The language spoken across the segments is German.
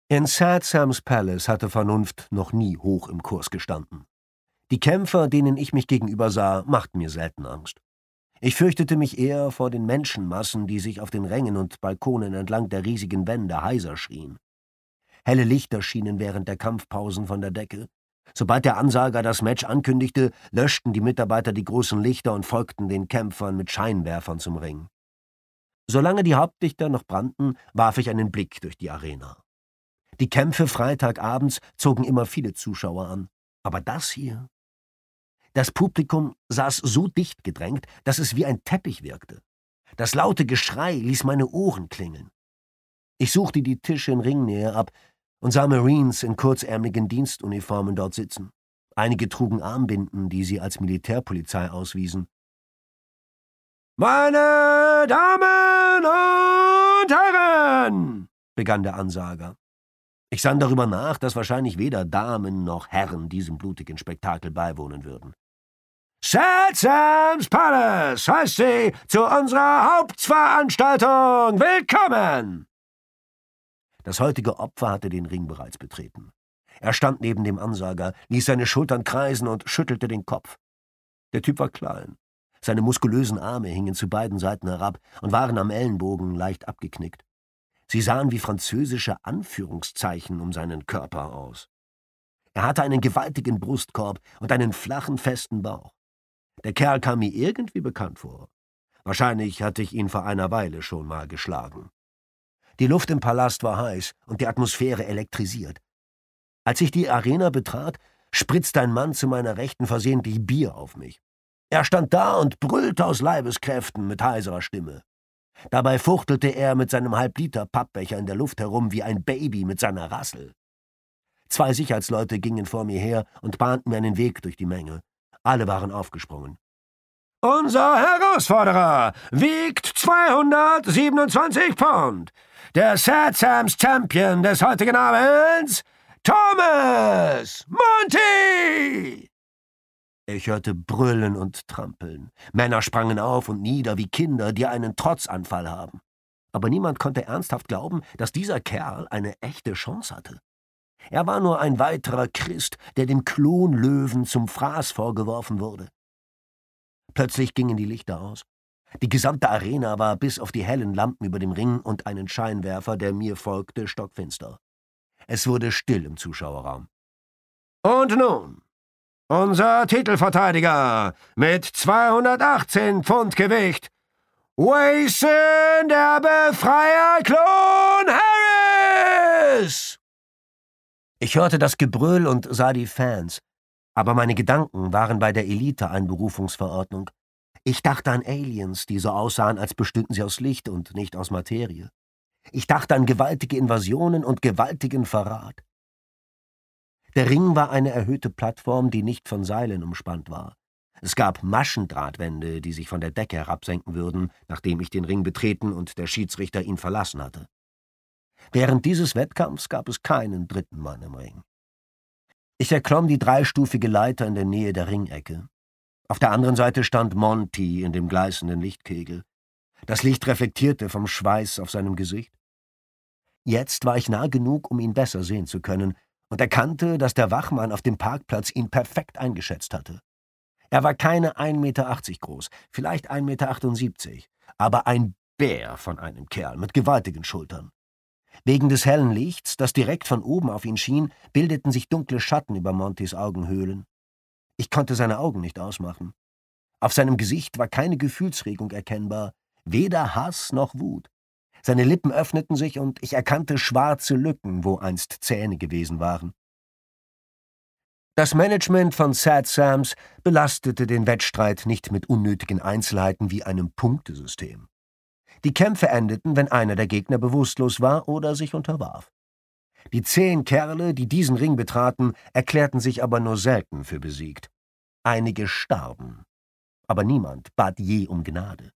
In Sad Sam's Palace hatte Vernunft noch nie hoch im Kurs gestanden. Die Kämpfer, denen ich mich gegenüber sah, machten mir selten Angst. Ich fürchtete mich eher vor den Menschenmassen, die sich auf den Rängen und Balkonen entlang der riesigen Wände heiser schrien. Helle Lichter schienen während der Kampfpausen von der Decke. Sobald der Ansager das Match ankündigte, löschten die Mitarbeiter die großen Lichter und folgten den Kämpfern mit Scheinwerfern zum Ring. Solange die Hauptlichter noch brannten, warf ich einen Blick durch die Arena. Die Kämpfe Freitagabends zogen immer viele Zuschauer an. Aber das hier? Das Publikum saß so dicht gedrängt, dass es wie ein Teppich wirkte. Das laute Geschrei ließ meine Ohren klingeln. Ich suchte die Tische in Ringnähe ab und sah Marines in kurzärmeligen Dienstuniformen dort sitzen. Einige trugen Armbinden, die sie als Militärpolizei auswiesen. »Meine Damen und Herren«, begann der Ansager. Ich sann darüber nach, dass wahrscheinlich weder Damen noch Herren diesem blutigen Spektakel beiwohnen würden. »Sad Sam's Palace heißt Sie zu unserer Hauptveranstaltung willkommen!« Das heutige Opfer hatte den Ring bereits betreten. Er stand neben dem Ansager, ließ seine Schultern kreisen und schüttelte den Kopf. Der Typ war klein. Seine muskulösen Arme hingen zu beiden Seiten herab und waren am Ellenbogen leicht abgeknickt. Sie sahen wie französische Anführungszeichen um seinen Körper aus. Er hatte einen gewaltigen Brustkorb und einen flachen, festen Bauch. Der Kerl kam mir irgendwie bekannt vor. Wahrscheinlich hatte ich ihn vor einer Weile schon mal geschlagen. Die Luft im Palast war heiß und die Atmosphäre elektrisiert. Als ich die Arena betrat, spritzte ein Mann zu meiner Rechten versehentlich Bier auf mich. Er stand da und brüllte aus Leibeskräften mit heiserer Stimme. Dabei fuchtelte er mit seinem Halb-Liter-Pappbecher in der Luft herum wie ein Baby mit seiner Rassel. 2 Sicherheitsleute gingen vor mir her und bahnten mir einen Weg durch die Menge. Alle waren aufgesprungen. »Unser Herausforderer wiegt 227 Pfund. Der Sad Sam's Champion des heutigen Abends, Thomas Monty!« Ich hörte Brüllen und Trampeln. Männer sprangen auf und nieder wie Kinder, die einen Trotzanfall haben. Aber niemand konnte ernsthaft glauben, dass dieser Kerl eine echte Chance hatte. Er war nur ein weiterer Christ, der dem Klonlöwen zum Fraß vorgeworfen wurde. Plötzlich gingen die Lichter aus. Die gesamte Arena war bis auf die hellen Lampen über dem Ring und einen Scheinwerfer, der mir folgte, stockfinster. Es wurde still im Zuschauerraum. »Und nun, unser Titelverteidiger mit 218 Pfund Gewicht, Wason, der Befreier Klon Harris!« Ich hörte das Gebrüll und sah die Fans, aber meine Gedanken waren bei der Elite-Einberufungsverordnung. Ich dachte an Aliens, die so aussahen, als bestünden sie aus Licht und nicht aus Materie. Ich dachte an gewaltige Invasionen und gewaltigen Verrat. Der Ring war eine erhöhte Plattform, die nicht von Seilen umspannt war. Es gab Maschendrahtwände, die sich von der Decke herabsenken würden, nachdem ich den Ring betreten und der Schiedsrichter ihn verlassen hatte. Während dieses Wettkampfs gab es keinen dritten Mann im Ring. Ich erklomm die 3-stufige Leiter in der Nähe der Ringecke. Auf der anderen Seite stand Monty in dem gleißenden Lichtkegel. Das Licht reflektierte vom Schweiß auf seinem Gesicht. Jetzt war ich nah genug, um ihn besser sehen zu können, und erkannte, dass der Wachmann auf dem Parkplatz ihn perfekt eingeschätzt hatte. Er war keine 1,80 Meter groß, vielleicht 1,78 Meter, aber ein Bär von einem Kerl mit gewaltigen Schultern. Wegen des hellen Lichts, das direkt von oben auf ihn schien, bildeten sich dunkle Schatten über Montys Augenhöhlen. Ich konnte seine Augen nicht ausmachen. Auf seinem Gesicht war keine Gefühlsregung erkennbar, weder Hass noch Wut. Seine Lippen öffneten sich und ich erkannte schwarze Lücken, wo einst Zähne gewesen waren. Das Management von Sad Sam's belastete den Wettstreit nicht mit unnötigen Einzelheiten wie einem Punktesystem. Die Kämpfe endeten, wenn einer der Gegner bewusstlos war oder sich unterwarf. Die 10 Kerle, die diesen Ring betraten, erklärten sich aber nur selten für besiegt. Einige starben, aber niemand bat je um Gnade.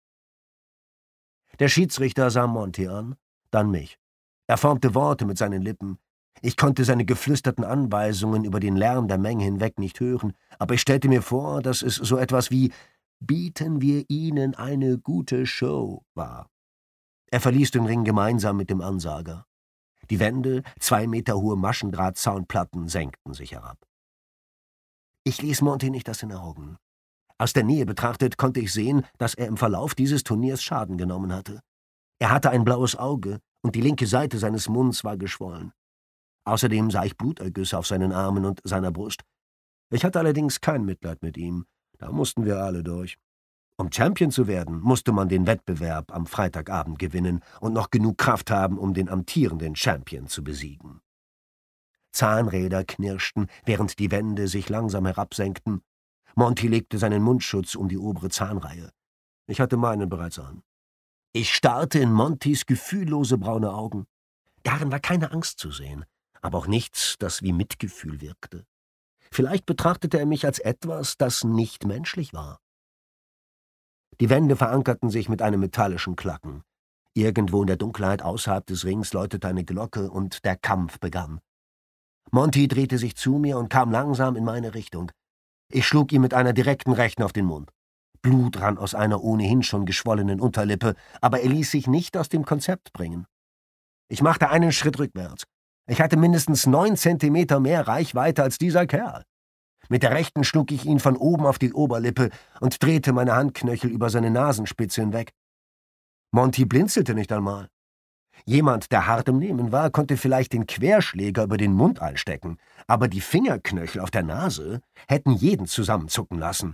Der Schiedsrichter sah Monty an, dann mich. Er formte Worte mit seinen Lippen. Ich konnte seine geflüsterten Anweisungen über den Lärm der Menge hinweg nicht hören, aber ich stellte mir vor, dass es so etwas wie »Bieten wir Ihnen eine gute Show« war. Er verließ den Ring gemeinsam mit dem Ansager. Die Wände, 2 Meter hohe Maschendrahtzaunplatten, senkten sich herab. Ich ließ Monty nicht aus den Augen. Aus der Nähe betrachtet konnte ich sehen, dass er im Verlauf dieses Turniers Schaden genommen hatte. Er hatte ein blaues Auge und die linke Seite seines Munds war geschwollen. Außerdem sah ich Blutergüsse auf seinen Armen und seiner Brust. Ich hatte allerdings kein Mitleid mit ihm. Da mussten wir alle durch. Um Champion zu werden, musste man den Wettbewerb am Freitagabend gewinnen und noch genug Kraft haben, um den amtierenden Champion zu besiegen. Zahnräder knirschten, während die Wände sich langsam herabsenkten. Monty legte seinen Mundschutz um die obere Zahnreihe. Ich hatte meinen bereits an. Ich starrte in Montys gefühllose braune Augen. Darin war keine Angst zu sehen, aber auch nichts, das wie Mitgefühl wirkte. Vielleicht betrachtete er mich als etwas, das nicht menschlich war. Die Wände verankerten sich mit einem metallischen Klacken. Irgendwo in der Dunkelheit außerhalb des Rings läutete eine Glocke und der Kampf begann. Monty drehte sich zu mir und kam langsam in meine Richtung. Ich schlug ihm mit einer direkten Rechten auf den Mund. Blut rann aus einer ohnehin schon geschwollenen Unterlippe, aber er ließ sich nicht aus dem Konzept bringen. Ich machte einen Schritt rückwärts. Ich hatte mindestens 9 Zentimeter mehr Reichweite als dieser Kerl. Mit der Rechten schlug ich ihn von oben auf die Oberlippe und drehte meine Handknöchel über seine Nasenspitze hinweg. Monty blinzelte nicht einmal. Jemand, der hart im Nehmen war, konnte vielleicht den Querschläger über den Mund einstecken, aber die Fingerknöchel auf der Nase hätten jeden zusammenzucken lassen.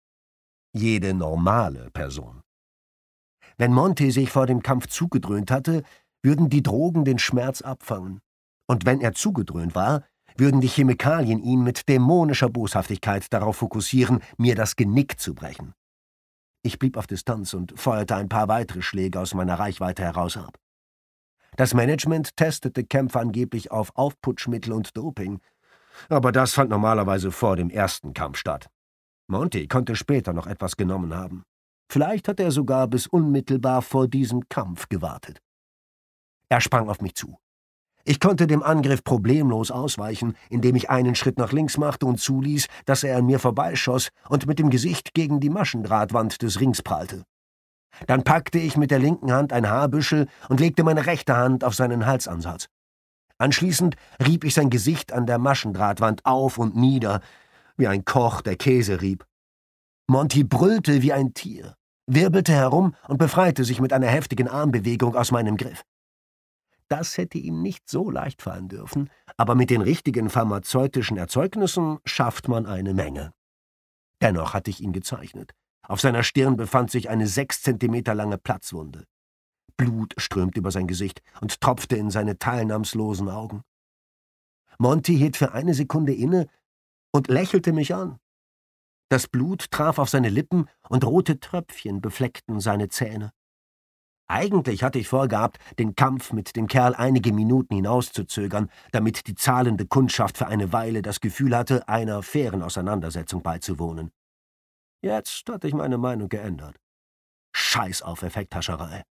Jede normale Person. Wenn Monty sich vor dem Kampf zugedröhnt hatte, würden die Drogen den Schmerz abfangen. Und wenn er zugedröhnt war, würden die Chemikalien ihn mit dämonischer Boshaftigkeit darauf fokussieren, mir das Genick zu brechen. Ich blieb auf Distanz und feuerte ein paar weitere Schläge aus meiner Reichweite heraus ab. Das Management testete Kämpfer angeblich auf Aufputschmittel und Doping, aber das fand normalerweise vor dem ersten Kampf statt. Monty konnte später noch etwas genommen haben. Vielleicht hat er sogar bis unmittelbar vor diesem Kampf gewartet. Er sprang auf mich zu. Ich konnte dem Angriff problemlos ausweichen, indem ich einen Schritt nach links machte und zuließ, dass er an mir vorbeischoss und mit dem Gesicht gegen die Maschendrahtwand des Rings prallte. Dann packte ich mit der linken Hand ein Haarbüschel und legte meine rechte Hand auf seinen Halsansatz. Anschließend rieb ich sein Gesicht an der Maschendrahtwand auf und nieder, wie ein Koch, der Käse rieb. Monty brüllte wie ein Tier, wirbelte herum und befreite sich mit einer heftigen Armbewegung aus meinem Griff. Das hätte ihm nicht so leicht fallen dürfen, aber mit den richtigen pharmazeutischen Erzeugnissen schafft man eine Menge. Dennoch hatte ich ihn gezeichnet. Auf seiner Stirn befand sich eine 6 Zentimeter lange Platzwunde. Blut strömte über sein Gesicht und tropfte in seine teilnahmslosen Augen. Monty hielt für eine Sekunde inne und lächelte mich an. Das Blut traf auf seine Lippen und rote Tröpfchen befleckten seine Zähne. Eigentlich hatte ich vorgehabt, den Kampf mit dem Kerl einige Minuten hinauszuzögern, damit die zahlende Kundschaft für eine Weile das Gefühl hatte, einer fairen Auseinandersetzung beizuwohnen. Jetzt hatte ich meine Meinung geändert. Scheiß auf Effekthascherei.